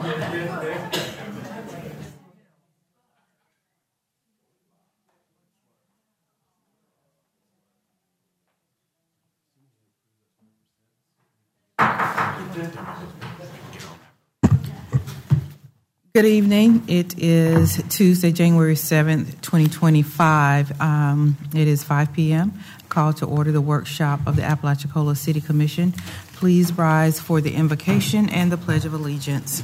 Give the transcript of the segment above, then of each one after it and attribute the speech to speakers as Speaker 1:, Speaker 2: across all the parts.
Speaker 1: Good evening. It is Tuesday, January 7th, 2025. It is 5 p.m. Call to order the workshop of the Apalachicola City Commission. Please rise for the invocation and the Pledge of Allegiance.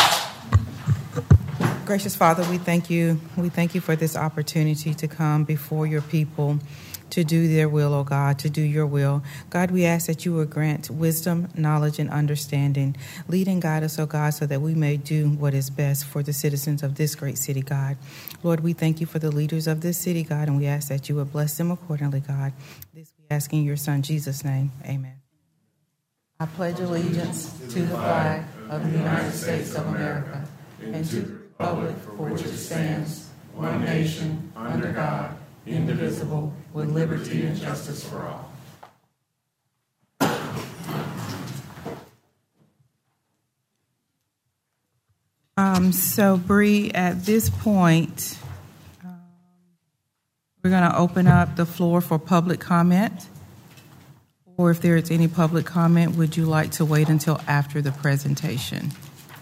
Speaker 1: Gracious Father, we thank you. We thank you for this opportunity to come before your people to do their will, O God, to do your will. God, we ask that you will grant wisdom, knowledge, and understanding. Lead and guide us, O God, so that we may do what is best for the citizens of this great city, God. Lord, we thank you for the leaders of this city, God, and we ask that you will bless them accordingly, God. This we ask in your Son, Jesus' name. Amen. I pledge allegiance to the flag of the United States of America and to the republic for which it stands, one nation, under God, indivisible, with liberty and justice for all. So, Bree, at this point, we're going to open up the floor for public comment. Or if there is any public comment, would you like to wait until after the presentation?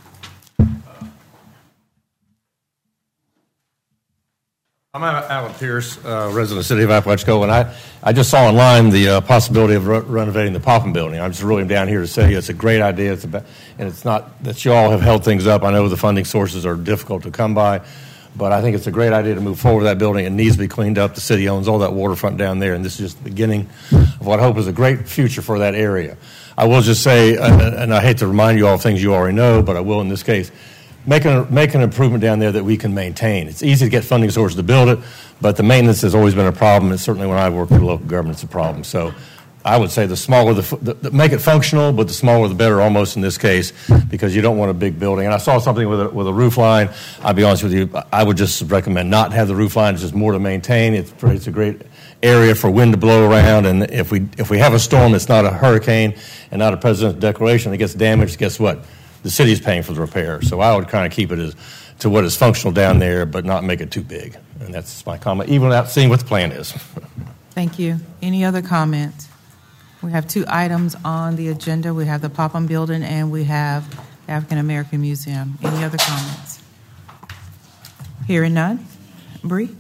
Speaker 2: I'm Alan Pierce, resident of the city of Apalachicola, and I just saw online the possibility of renovating the Popham building. I'm just really down here to say it's a great idea. And it's not that you all have held things up. I know the funding sources are difficult to come by, but I think it's a great idea to move forward with that building. It needs to be cleaned up. The city owns all that waterfront down there, and this is just the beginning of what I hope is a great future for that area. I will just say, and I hate to remind you all of things you already know, but I will in this case, make an improvement down there that we can maintain. It's easy to get funding sources to build it, but the maintenance has always been a problem, and certainly when I work with local government, it's a problem. So I would say the smaller, make it functional, but the smaller the better almost in this case, because you don't want a big building. And I saw something with a roof line. I'll be honest with you, I would just recommend not have the roof line. It's just more to maintain. It's a great area for wind to blow around, and if we have a storm that's not a hurricane and not a presidential declaration that gets damaged, guess what? The city's paying for the repair. So I would kind of keep it as to what is functional down there, but not make it too big. And that's my comment, even without seeing what the plan is.
Speaker 1: Thank you. Any other comments? We have two items on the agenda. We have the Popham Building and we have the African American Museum. Any other comments? Hearing none. Bree?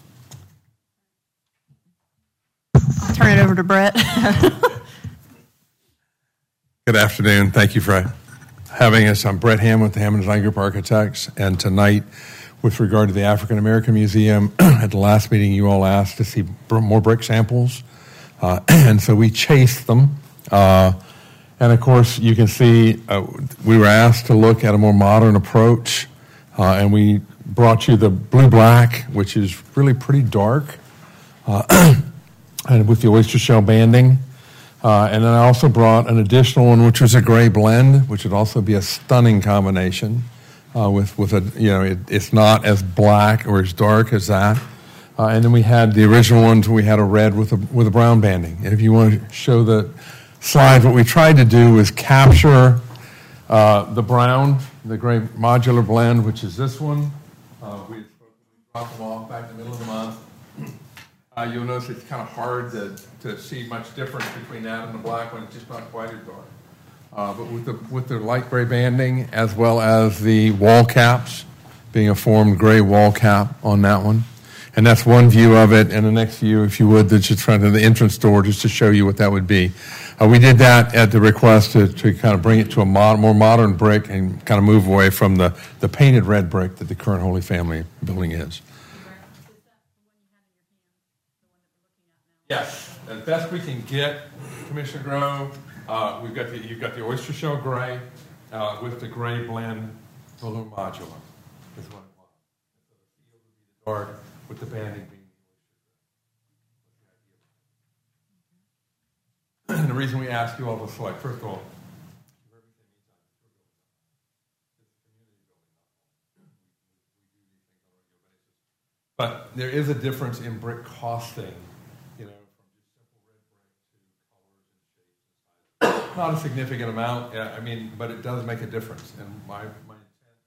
Speaker 3: I'll turn it over to Brett.
Speaker 4: Good afternoon. Thank you for having us. I'm Brett Hammond with the Hammond Design Group Architects, and tonight, with regard to the African American Museum, at the last meeting you all asked to see more brick samples, and so we chased them. And of course, you can see we were asked to look at a more modern approach, and we brought you the blue-black, which is really pretty dark, and with the oyster shell banding. And then I also brought an additional one, which was a gray blend, which would also be a stunning combination. With a, it's not as black or as dark as that. And then we had the original ones. We had a red with a brown banding. And if you want to show the slides, what we tried to do was capture the brown, the gray modular blend, which is this one. We dropped them off back in the middle of the month. You'll notice it's kind of hard to see much difference between that and the black one. It's just not quite as dark. But with the light gray banding, as well as the wall caps, being a formed gray wall cap on that one. And that's one view of it. And the next view, if you would, that's just front of the entrance door, just to show you what that would be. We did that at the request to kind of bring it to a more modern brick and kind of move away from the painted red brick that the current Holy Family building is. Yes, as best we can get, Commissioner Grove, you've got the oyster shell gray with the gray blend balloon modular. Is what it was. So the dark with the banding being. And the reason we ask you all to select, first of all, but there is a difference in brick costing. Not a significant amount, but it does make a difference. And my intent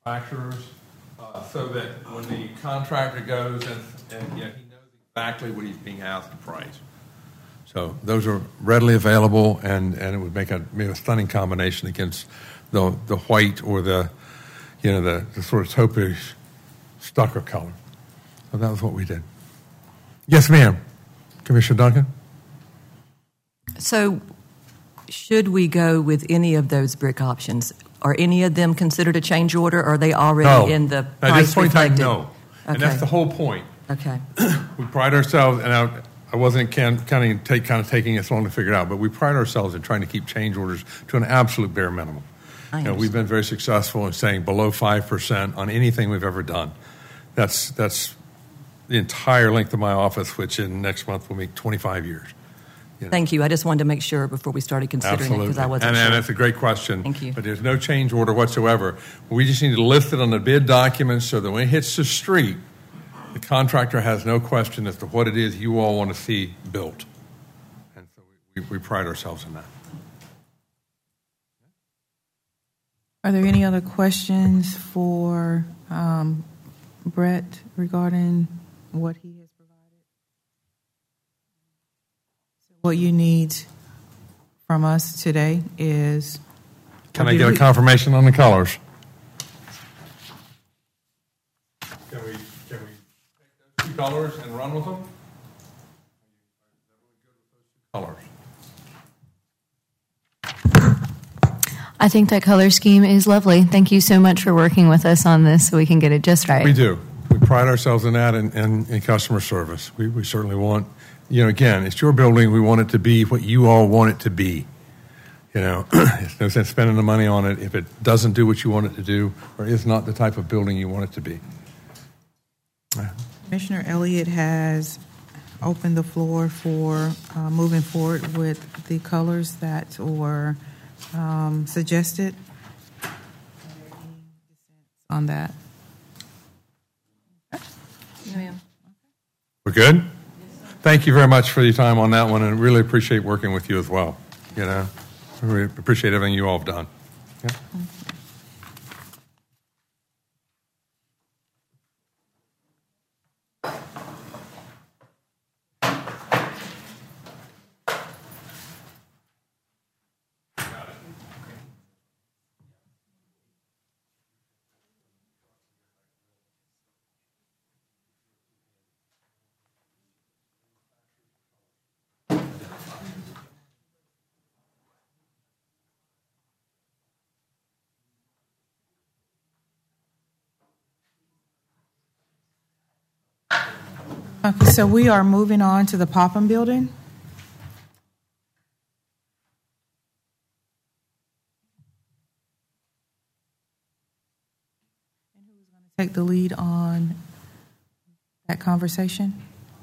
Speaker 4: manufacturers, so that when the contractor goes and he knows exactly what he's being asked to price. So those are readily available, and it would make a stunning combination against the white or the sort of taupe stucco color. So that was what we did. Yes, ma'am. Commissioner Duncan?
Speaker 5: So should we go with any of those brick options? Are any of them considered a change order, or are they already in the price
Speaker 4: at this point
Speaker 5: reflected?
Speaker 4: in time, no.
Speaker 5: Okay.
Speaker 4: And that's the whole point.
Speaker 5: Okay.
Speaker 4: We pride ourselves, and I wasn't kind of taking us long to figure it out, but we pride ourselves in trying to keep change orders to an absolute bare minimum. We've been very successful in saying below 5% on anything we've ever done. That's the entire length of my office, which in next month will make 25 years.
Speaker 5: Thank you. I just wanted to make sure before we started considering it, because I wasn't sure.
Speaker 4: And that's a great question.
Speaker 5: Thank you.
Speaker 4: But there's no change order whatsoever. We just need to list it on the bid document so that when it hits the street, the contractor has no question as to what it is you all want to see built. And so we pride ourselves in that.
Speaker 1: Are there any other questions for Brett regarding what he has provided? So what you need from us today is...
Speaker 4: Can I get a confirmation on the colors? Can we take those two colors and run with them? Colors.
Speaker 6: I think that color scheme is lovely. Thank you so much for working with us on this so we can get it just right.
Speaker 4: We do. We pride ourselves in that and in customer service. We certainly want, again, it's your building. We want it to be what you all want it to be. It's no sense spending the money on it if it doesn't do what you want it to do or is not the type of building you want it to be.
Speaker 1: Commissioner Elliott has opened the floor for moving forward with the colors that were suggested. On that.
Speaker 4: We're good? Thank you very much for your time on that one, and really appreciate working with you as well. We appreciate everything you all have done. Yeah.
Speaker 1: Okay, so we are moving on to the Popham Building. And who's going to take the lead on that conversation?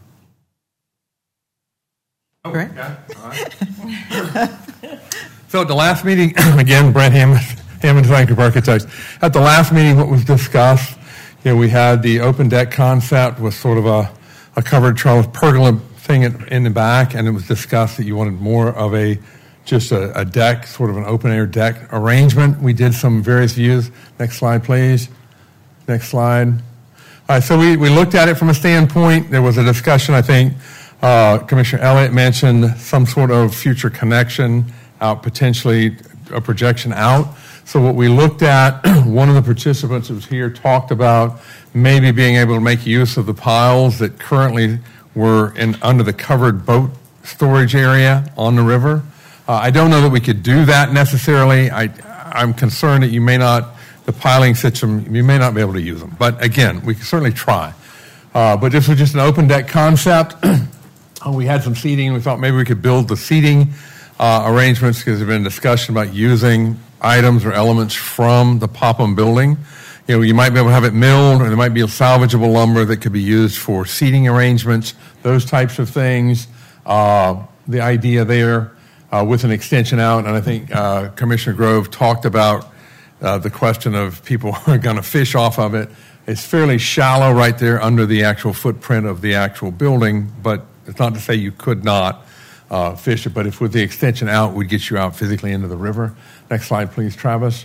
Speaker 4: Oh,
Speaker 1: Brett?
Speaker 4: okay. All right. So at the last meeting, again, Brett Hammond, Lancaster Architects. At the last meeting, what was discussed, we had the open deck concept with sort of a covered pergola thing in the back, and it was discussed that you wanted more of a deck, sort of an open air deck arrangement. We did some various views. Next slide, please. Next slide. All right, so we looked at it from a standpoint. There was a discussion, I think, Commissioner Elliott mentioned some sort of future connection out, potentially a projection out. So what we looked at, one of the participants who was here talked about maybe being able to make use of the piles that currently were under the covered boat storage area on the river. I don't know that we could do that necessarily. I'm concerned that the piling system, you may not be able to use them. But again, we can certainly try. But this was just an open deck concept. We had some seating. We thought maybe we could build the seating arrangements because there's been discussion about using items or elements from the Popham building. You might be able to have it milled, or there might be a salvageable lumber that could be used for seating arrangements, those types of things. The idea there with an extension out, and I think Commissioner Grove talked about the question of people are going to fish off of it. It's fairly shallow right there under the actual footprint of the actual building, but it's not to say you could not fish it, but if with the extension out, we'd get you out physically into the river. Next slide, please, Travis.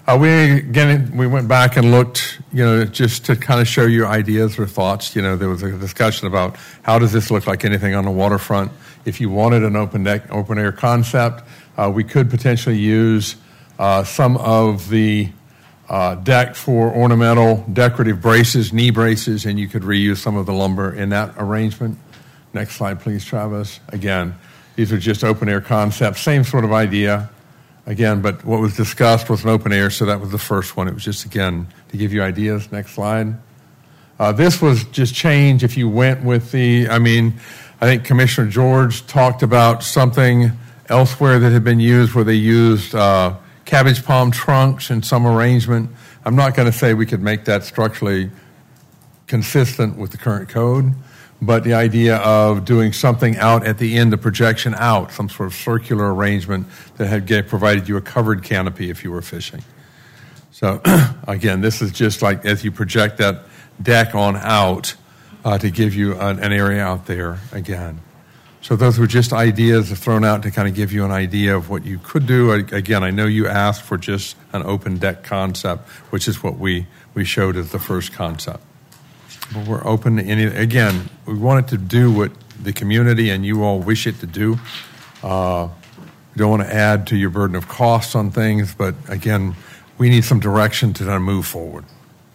Speaker 4: We went back and looked, just to kind of show you ideas or thoughts. There was a discussion about how does this look like anything on the waterfront. If you wanted an open air concept, we could potentially use some of the deck for ornamental decorative braces, knee braces, and you could reuse some of the lumber in that arrangement. Next slide, please, Travis. Again, these are just open air concepts, same sort of idea. Again, but what was discussed was an open air, so that was the first one. It was just, again, to give you ideas. Next slide. This was just change if you went with I think Commissioner George talked about something elsewhere that had been used where they used cabbage palm trunks in some arrangement. I'm not going to say we could make that structurally consistent with the current code, but the idea of doing something out at the end, the projection out, some sort of circular arrangement that had provided you a covered canopy if you were fishing. So, again, this is just like as you project that deck on out to give you an area out there again. So those were just ideas thrown out to kind of give you an idea of what you could do. Again, I know you asked for just an open deck concept, which is what we showed as the first concept. But we're open to any. Again, we want it to do what the community and you all wish it to do. We don't want to add to your burden of costs on things, but again, we need some direction to move forward.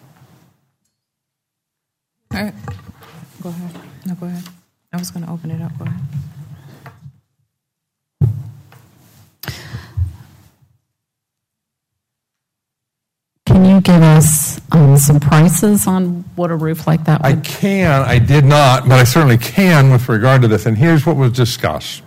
Speaker 1: All right. Go ahead. No, go ahead. I was going to open it up. Go ahead.
Speaker 7: Can you give us some prices on what a roof like that would?
Speaker 4: I can. I did not, but I certainly can with regard to this. And here's what was discussed.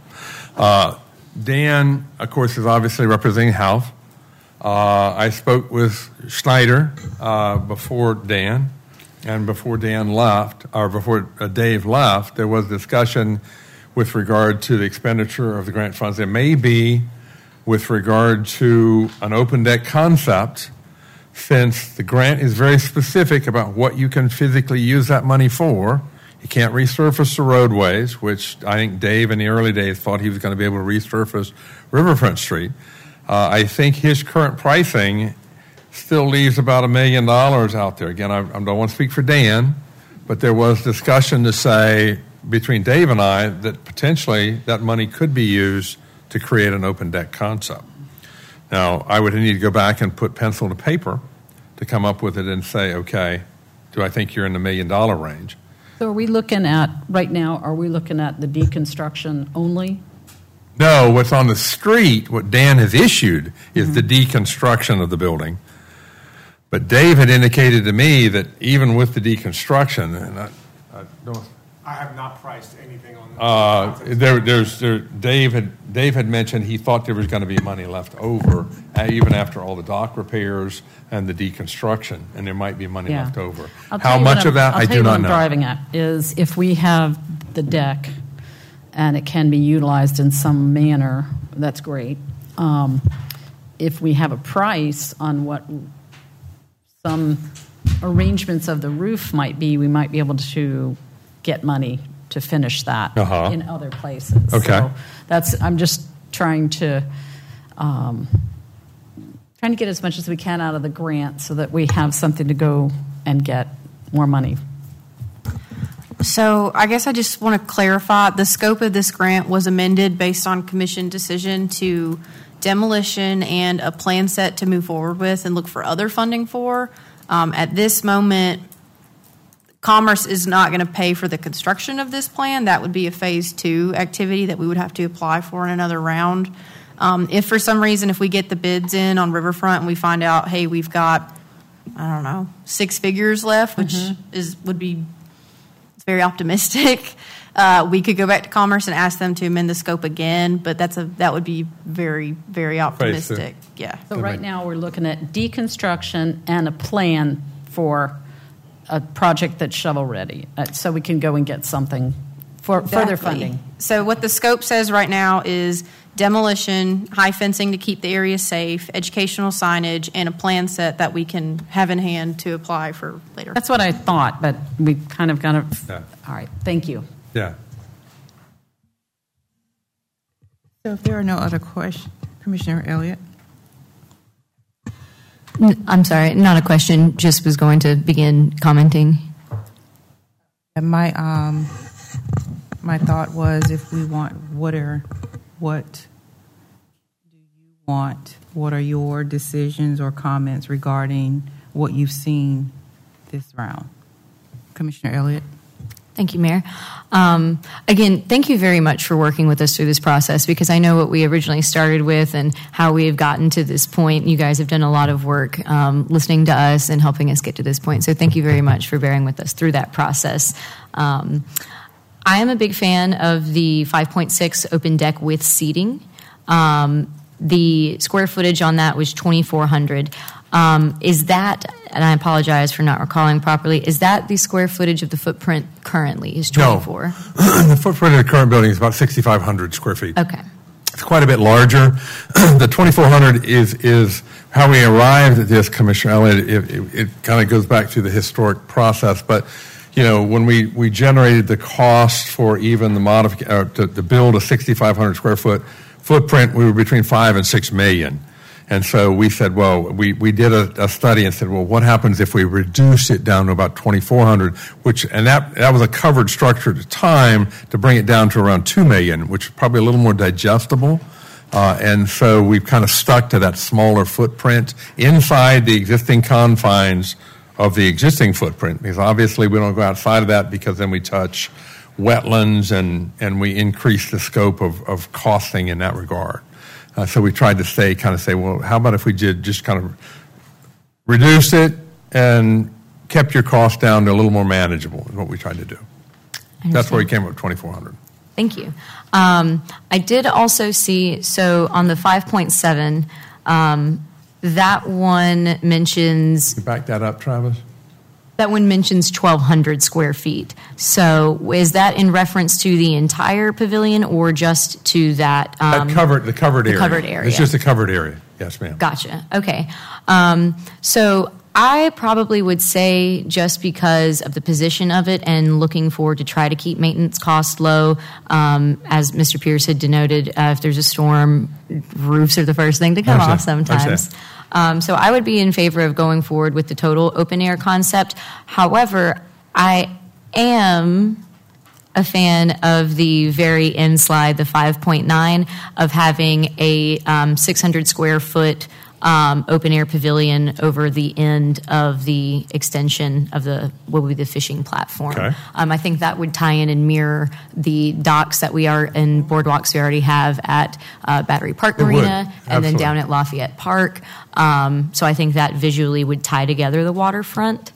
Speaker 4: Dan, of course, is obviously representing House. I spoke with Schneider before Dan, and before Dan left, or before Dave left, there was discussion with regard to the expenditure of the grant funds. There may be with regard to an open deck concept, since the grant is very specific about what you can physically use that money for. You can't resurface the roadways, which I think Dave in the early days thought he was going to be able to resurface Riverfront Street. I think his current pricing still leaves about $1 million out there. Again, I don't want to speak for Dan, but there was discussion to say between Dave and I that potentially that money could be used to create an open deck concept. Now, I would need to go back and put pencil to paper to come up with it and say, okay, do I think you're in the $1 million range?
Speaker 7: So are we looking at, right now, are we looking at the deconstruction only?
Speaker 4: No, what's on the street, what Dan has issued is the deconstruction of the building. But Dave had indicated to me that even with the deconstruction, and I don't...
Speaker 8: I have not priced anything on
Speaker 4: Dave had mentioned he thought there was going to be money left over, even after all the dock repairs and the deconstruction, and there might be money left over. How much of that, I do not know.
Speaker 7: What I'm driving at is if we have the deck and it can be utilized in some manner, that's great. If we have a price on what some arrangements of the roof might be, we might be able to get money to finish that in other places.
Speaker 4: Okay.
Speaker 7: So I'm just trying to get as much as we can out of the grant so that we have something to go and get more money.
Speaker 3: So I guess I just want to clarify, the scope of this grant was amended based on commission decision to demolition and a plan set to move forward with and look for other funding for. At this moment, Commerce is not going to pay for the construction of this plan. That would be a phase 2 activity that we would have to apply for in another round. If for some reason, if we get the bids in on Riverfront and we find out, hey, we've got, 6 figures left, which would be very optimistic, we could go back to Commerce and ask them to amend the scope again, but that would be very, very optimistic. Yeah.
Speaker 7: So right now we're looking at deconstruction and a plan for a project that's shovel ready, so we can go and get something for further funding.
Speaker 3: So what the scope says right now is demolition, high fencing to keep the area safe, educational signage, and a plan set that we can have in hand to apply for later.
Speaker 7: That's what I thought, but we kind of got to... Yeah. All right, thank you.
Speaker 4: Yeah.
Speaker 1: So if there are no other questions, Commissioner Elliott.
Speaker 6: I'm sorry, not a question, just was going to begin commenting.
Speaker 1: And my thought was, if we want, what do you want? What are your decisions or comments regarding what you've seen this round? Commissioner Elliott.
Speaker 6: Thank you, Mayor. Again, thank you very much for working with us through this process, because I know what we originally started with and how we have gotten to this point. You guys have done a lot of work listening to us and helping us get to this point. So thank you very much for bearing with us through that process. I am a big fan of the 5.6 open deck with seating. The square footage on that was 2,400. Is that, and I apologize for not recalling properly, is that the square footage of the footprint currently is 24?
Speaker 4: No. The footprint of the current building is about 6,500 square feet.
Speaker 6: Okay.
Speaker 4: It's quite a bit larger. The 2,400 is how we arrived at this, Commissioner Elliott. It kind of goes back to the historic process, but when we generated the cost for even the to build a 6,500 square foot footprint, we were between $5 and $6 million. And so we said, well, we did a study and said, well, what happens if we reduce it down to about 2,400, and that was a covered structure at the time, to bring it down to around $2 million, which is probably a little more digestible. And so we've kind of stuck to that smaller footprint inside the existing confines of the existing footprint, because obviously we don't go outside of that, because then we touch wetlands and we increase the scope of costing in that regard. So we tried to say, well, how about if we did just kind of reduce it and kept your cost down to a little more manageable, is what we tried to do. That's where we came up with 2,400.
Speaker 6: Thank you. I did also see, so on the 5.7, that one mentions...
Speaker 4: You back that up, Travis?
Speaker 6: That one mentions 1,200 square feet. So is that in reference to the entire pavilion or just to that?
Speaker 4: The covered area.
Speaker 6: Covered area.
Speaker 4: It's just a covered area. Yes, ma'am.
Speaker 6: Gotcha. Okay. So I probably would say, just because of the position of it and looking forward to try to keep maintenance costs low, as Mr. Pierce had denoted, if there's a storm, roofs are the first thing to come off sometimes. So I would be in favor of going forward with the total open air concept. However, I am a fan of the very end slide, the 5.9, of having a 600 square foot open air pavilion over the end of the extension of what would be the fishing platform.
Speaker 4: Okay.
Speaker 6: I think that would tie in and mirror the docks that we are and boardwalks we already have at Battery Park Marina and then down at Lafayette Park. So I think that visually would tie together the waterfront.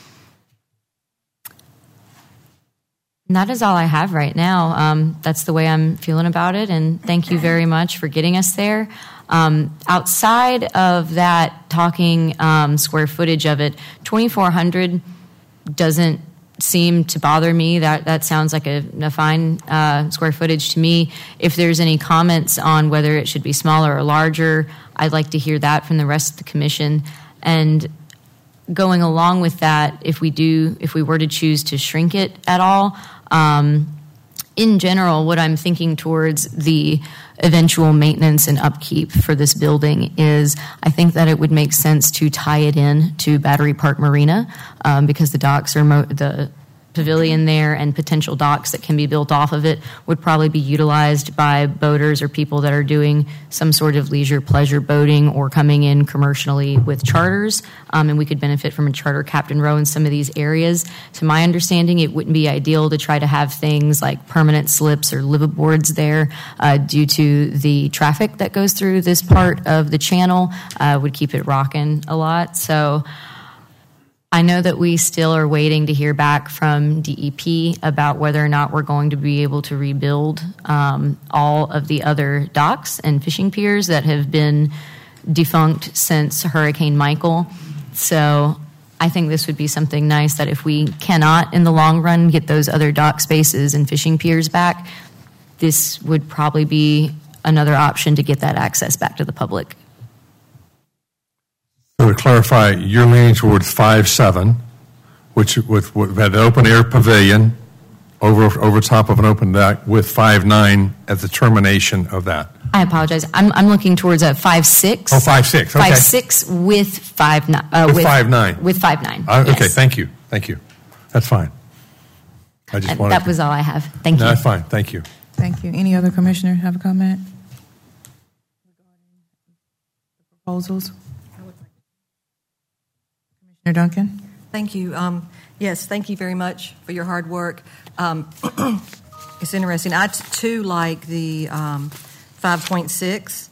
Speaker 6: And that is all I have right now. That's the way I'm feeling about it, and thank you very much for getting us there. Outside of that, talking square footage of it, 2,400 doesn't seem to bother me. That sounds like a fine square footage to me. If there's any comments on whether it should be smaller or larger, I'd like to hear that from the rest of the commission. And going along with that, if we were to choose to shrink it at all, in general, what I'm thinking towards the eventual maintenance and upkeep for this building is, I think that it would make sense to tie it in to Battery Park Marina, because the docks are the pavilion there and potential docks that can be built off of it would probably be utilized by boaters or people that are doing some sort of leisure pleasure boating or coming in commercially with charters, and we could benefit from a charter captain row in some of these areas. To my understanding, it wouldn't be ideal to try to have things like permanent slips or liveaboards there due to the traffic that goes through this part of the channel. Would keep it rocking a lot. So I know that we still are waiting to hear back from DEP about whether or not we're going to be able to rebuild all of the other docks and fishing piers that have been defunct since Hurricane Michael. So I think this would be something nice that if we cannot, in the long run, get those other dock spaces and fishing piers back, this would probably be another option to get that access back to the public.
Speaker 4: So to clarify, you're leaning towards 5.7, which had an open air pavilion over top of an open deck with 5.9 at the termination of that.
Speaker 6: I apologize. I'm looking towards a 5.6.
Speaker 4: Oh, 5.6. Okay.
Speaker 6: 5.6 with 5.9.
Speaker 4: With 5.9.
Speaker 6: With 5.9.
Speaker 4: Okay,
Speaker 6: yes.
Speaker 4: thank you. That's fine. I just wanted
Speaker 6: that was all I have. Thank you.
Speaker 4: No, that's fine. Thank you.
Speaker 1: Thank you. Any other commissioner have a comment? Proposals? Commissioner Duncan?
Speaker 5: Thank you. Yes, thank you very much for your hard work. It's interesting. I too like the 5.6.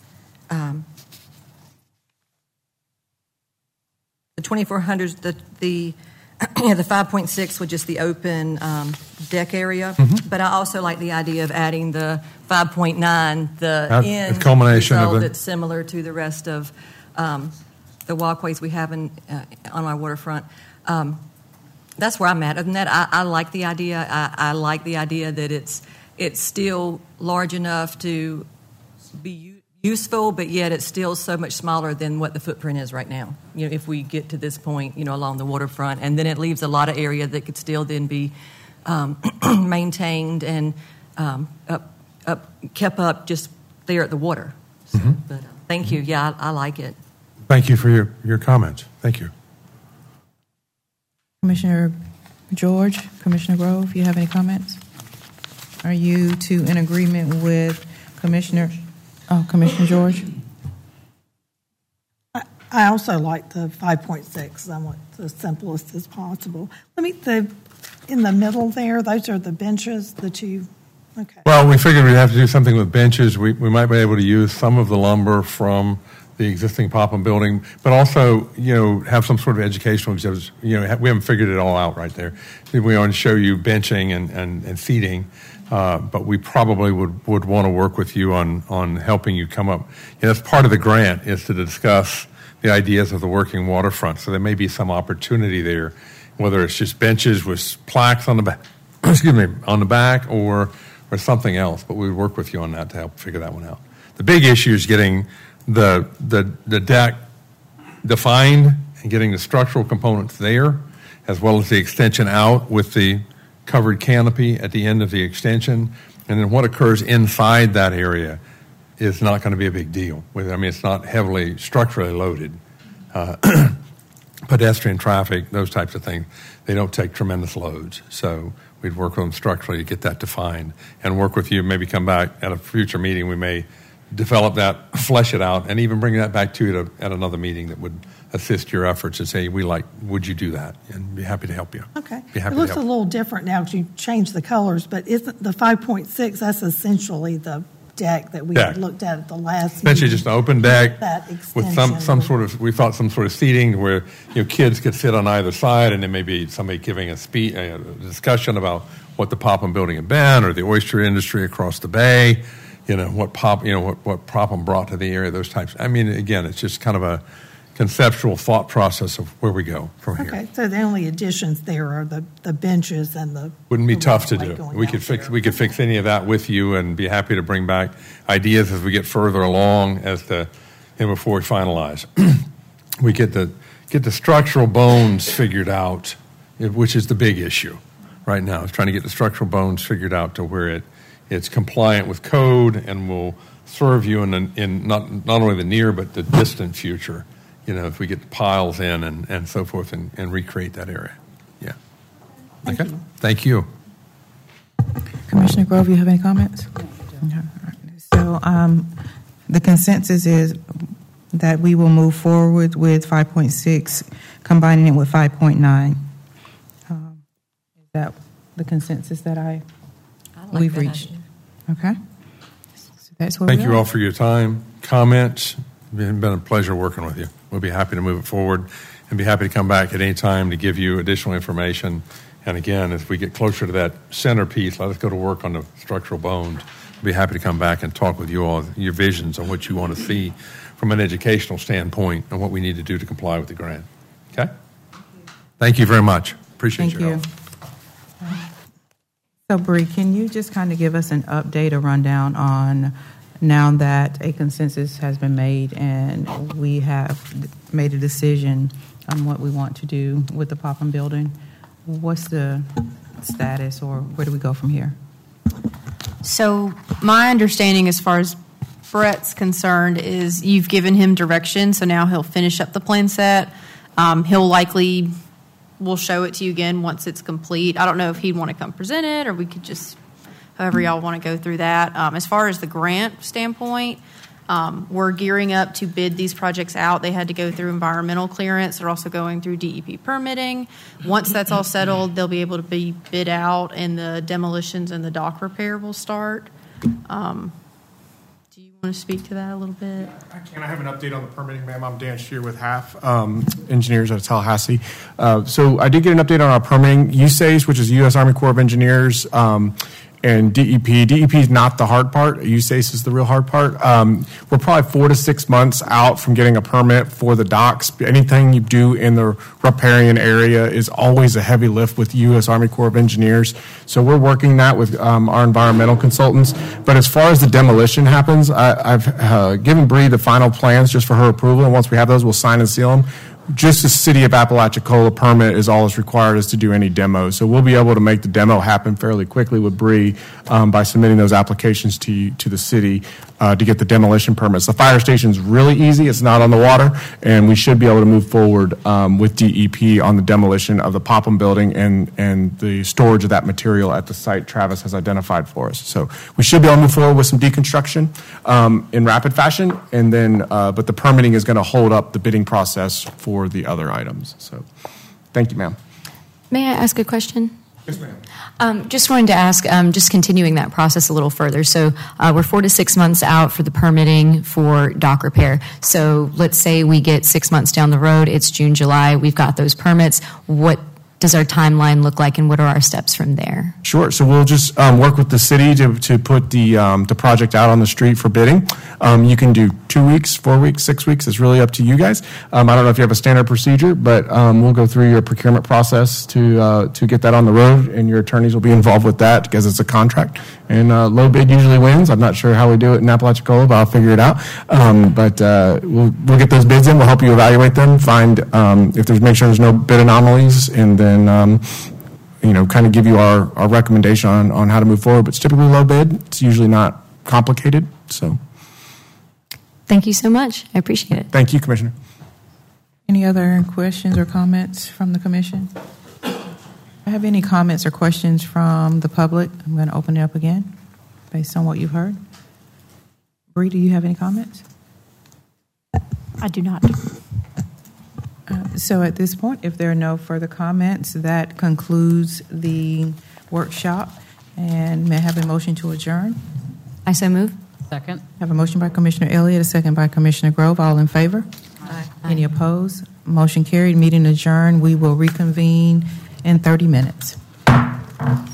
Speaker 5: The 2400s, the 5.6 with just the open deck area.
Speaker 4: Mm-hmm.
Speaker 5: But I also like the idea of adding the 5.9, the end
Speaker 4: culmination
Speaker 5: result
Speaker 4: of it.
Speaker 5: that's similar to the rest of the walkways we have on our waterfront. That's where I'm at. Other than that, I like the idea. I like the idea that it's still large enough to be useful, but yet it's still so much smaller than what the footprint is right now. You know, if we get to this point, along the waterfront, and then it leaves a lot of area that could still then be maintained and kept up just there at the water. So, but thank you. Yeah, I like it.
Speaker 4: Thank you for your comments. Thank you.
Speaker 1: Commissioner George, Commissioner Grove, you have any comments? Are you in agreement with Commissioner George?
Speaker 9: I also like the 5.6. I want the simplest as possible. In the middle there, those are the benches, the two. Okay.
Speaker 4: Well, we figured we'd have to do something with benches. We might be able to use some of the lumber from the existing Popham building, but also, have some sort of educational exhibits. We haven't figured it all out right there. We want to show you benching and seating, but we probably would want to work with you on helping you come up. That's part of the grant, is to discuss the ideas of the working waterfront. So there may be some opportunity there, whether it's just benches with plaques on the back, on the back, or something else. But we would work with you on that to help figure that one out. The big issue is getting the deck defined and getting the structural components there, as well as the extension out with the covered canopy at the end of the extension. And then what occurs inside that area is not going to be a big deal. It's not heavily structurally loaded. Pedestrian traffic, those types of things, they don't take tremendous loads. So we'd work with them structurally to get that defined and work with you, maybe come back at a future meeting. We may develop that, flesh it out, and even bring that back to you at another meeting that would assist your efforts and say, would you do that? And be happy to help you.
Speaker 9: Okay. It looks a little different now because you changed the colors, but isn't the 5.6, that's essentially the deck that we had looked at the last
Speaker 4: Essentially
Speaker 9: meeting.
Speaker 4: just an open deck with some sort of seating where kids could sit on either side, and there may be somebody giving a discussion about what the Popham building had been, or the oyster industry across the bay. What Popham brought to the area, those types. Again, it's just kind of a conceptual thought process of where we go from here.
Speaker 9: Okay, so the only additions there are the benches and the.
Speaker 4: Wouldn't be tough to do. We could fix any of that with you, and be happy to bring back ideas as we get further along before we finalize. We get the structural bones figured out, which is the big issue right now. Is trying to get the structural bones figured out to where it's compliant with code and will serve you in not only the near but the distant future. If we get the piles in and so forth and recreate that area. Yeah. Okay. Thank you.
Speaker 1: Commissioner Grove, you have any comments? No. So the consensus is that we will move forward with 5.6, combining it with 5.9. Is that the consensus that we've reached?
Speaker 5: Idea.
Speaker 1: Okay. So that's where
Speaker 4: Thank you all for your time, comments. It's been a pleasure working with you. We'll be happy to move it forward and be happy to come back at any time to give you additional information. And again, as we get closer to that centerpiece, let us go to work on the structural bones. We'll be happy to come back and talk with you all, your visions on what you want to see from an educational standpoint and what we need to do to comply with the grant. Okay? Thank you very much. Appreciate your help.
Speaker 1: So, Bree, can you just kind of give us an update, a rundown on, now that a consensus has been made and we have made a decision on what we want to do with the Popham building, what's the status, or where do we go from here?
Speaker 3: So my understanding as far as Brett's concerned is you've given him direction, so now he'll finish up the plan set. We'll show it to you again once it's complete. I don't know if he'd want to come present it, or we could just, however y'all want to go through that. As far as the grant standpoint, we're gearing up to bid these projects out. They had to go through environmental clearance. They're also going through DEP permitting. Once that's all settled, they'll be able to be bid out, and the demolitions and the dock repair will start. Do you want to speak to that a little bit?
Speaker 8: I have an update on the permitting, ma'am. I'm Dan Shear with HAF Engineers out of Tallahassee. So I did get an update on our permitting. USACE, which is U.S. Army Corps of Engineers, and DEP. DEP is not the hard part. USACE is the real hard part. We're probably 4 to 6 months out from getting a permit for the docks. Anything you do in the riparian area is always a heavy lift with U.S. Army Corps of Engineers. So we're working that with our environmental consultants. But as far as the demolition happens, I've given Bree the final plans just for her approval. And once we have those, we'll sign and seal them. Just the city of Apalachicola permit is all that's required is to do any demos. So we'll be able to make the demo happen fairly quickly with Bree by submitting those applications to the city to get the demolition permits. The fire station's really easy. It's not on the water, and we should be able to move forward with DEP on the demolition of the Popham building and the storage of that material at the site Travis has identified for us. So we should be able to move forward with some deconstruction in rapid fashion, and then but the permitting is going to hold up the bidding process for the other items. So thank you, ma'am.
Speaker 6: May I ask a question?
Speaker 8: Yes, ma'am.
Speaker 6: Just wanted to ask, just continuing that process a little further. So we're 4 to 6 months out for the permitting for dock repair. So let's say we get 6 months down the road, it's June, July, we've got those permits. What does our timeline look like, and what are our steps from there?
Speaker 8: Sure. So we'll just work with the city to put the project out on the street for bidding. You can do 2 weeks, 4 weeks, 6 weeks. It's really up to you guys. I don't know if you have a standard procedure, but we'll go through your procurement process to get that on the road, and your attorneys will be involved with that because it's a contract. And low bid usually wins. I'm not sure how we do it in Apalachicola, but I'll figure it out. But we'll get those bids in. We'll help you evaluate them, find make sure there's no bid anomalies, and then kind of give you our recommendation on how to move forward. But it's typically low bid. It's usually not complicated. So,
Speaker 6: thank you so much. I appreciate it.
Speaker 8: Thank you, Commissioner.
Speaker 1: Any other questions or comments from the commission? If I have any comments or questions from the public, I'm going to open it up again based on what you've heard. Bree, do you have any comments?
Speaker 3: I do not.
Speaker 1: So at this point, if there are no further comments, that concludes the workshop. And may I have a motion to adjourn?
Speaker 6: I so move.
Speaker 7: Second.
Speaker 1: I have a motion by Commissioner Elliott, a second by Commissioner Grove. All in favor?
Speaker 7: Aye.
Speaker 1: Any opposed? Motion carried. Meeting adjourned. We will reconvene in 30 minutes.